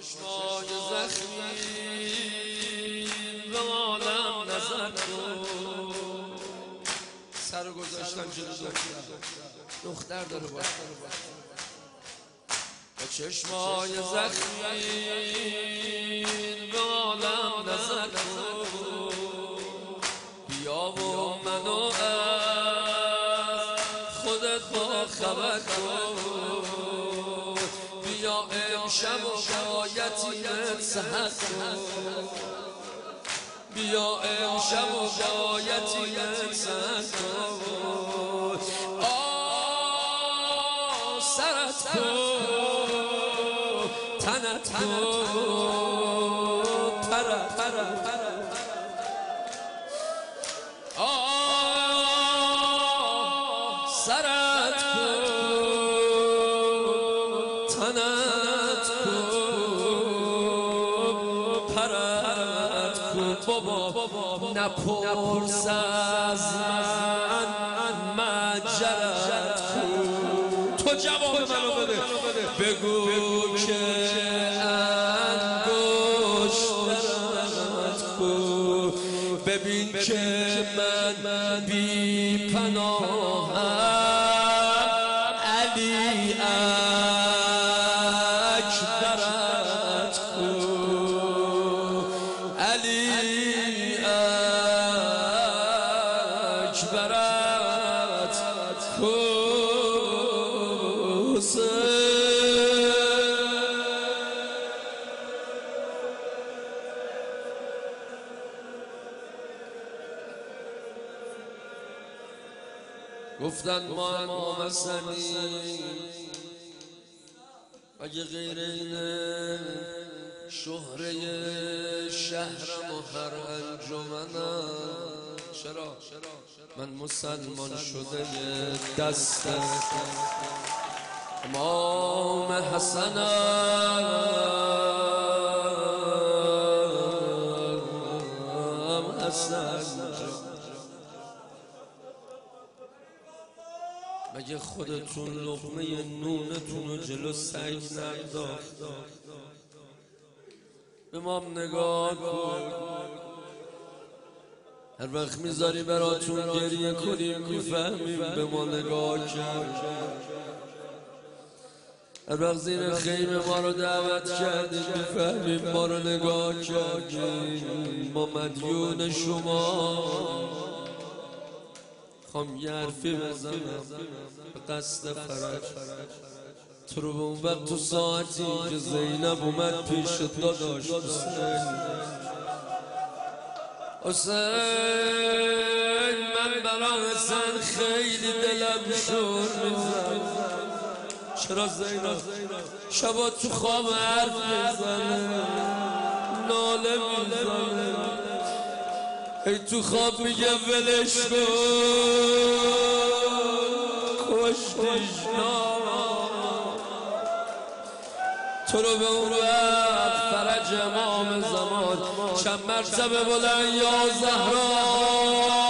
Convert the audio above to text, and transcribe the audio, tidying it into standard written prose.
چشمای زخمی به عالم نظر کن. سر گذاشتن جلو دختر داره باشه. با چشمای زخمی به عالم نظر کن. بیا و منو از خودت با خبر کن. بیا امشب و شایتیمت سحر کن. بیا امشب و شایتیمت سحر کن. سرت کن تنت کن سرت کن تنت کن پرت کن. بابا نپرس از من مجرت کن. تو جواب منو بده. بگو که انگشترت کن. ببین که من بی پناهم. علی اکبرت کن. علی اکبرت کن. گفتن ما امام حسنی اگه غیر اینه شهره شهرم و هر انجمنم. چرا من مسلمان شده دست امام حسنم. حسن مگه خودتون لقمه نونتون رو جلو سگ ننداخت؟ به ما نگاه کن. هر وقت میذاری براتون گریه کنیم میفهمیم به ما نگاه کرد. هر وقت زیر خیمه ما رو دعوت کردیم میفهمیم ما رو نگاه کردیم. ما مدیون شما. خواهم یه حرفی بزنم به قصد فرج. تو رو به اون وقت تو ساعتی که زینب اومد پیش داداش حسین من برا حسین خیلی دلم شور میزن. چرا زینب شبا تو خواب حرف میزنه ناله میزنه. ای تو خواب میگه ولش کن کشتیش تو رو به اون وقت فرج امام زمان چند مرتبه بلند یا زهرا